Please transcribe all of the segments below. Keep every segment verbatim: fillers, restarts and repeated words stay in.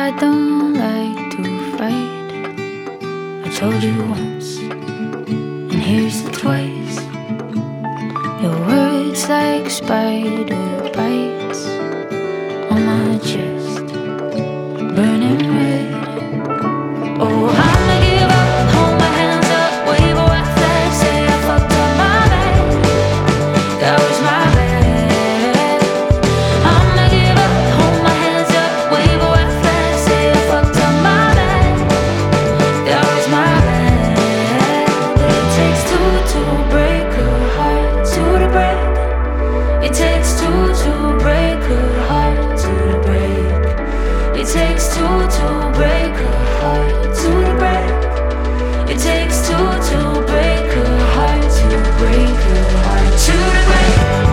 I don't like to fight. I told you once, and here's the twice. Your words like spider bites on my chest, burning red. Oh, I'ma give up, hold my hands up, wave a white flag, say I fucked up my bad. That was my bad. I'ma give up, hold my hands up, wave a white flag, say I fucked up my bad. That was my bad. But it takes two to break a heart, two to break. It takes two to break a heart, two to break. It takes two to break a heart, two to break. It takes two to break a heart, to break a heart, two to break.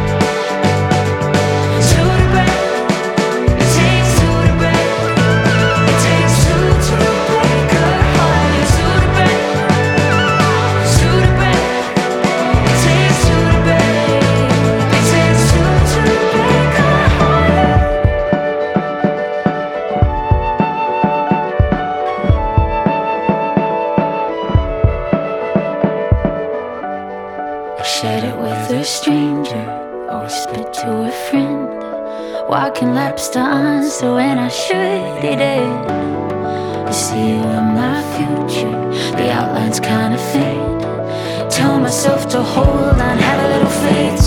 Two to break. It takes two to break. It takes two to break a heart, two to break. Two to break. It takes two to break. It takes two to break a heart. I shared it with a stranger, I whispered to a friend, walking laps to answer when I should it end. You see you in my future, the outlines kinda fade. Tell myself to hold on, have a little faith.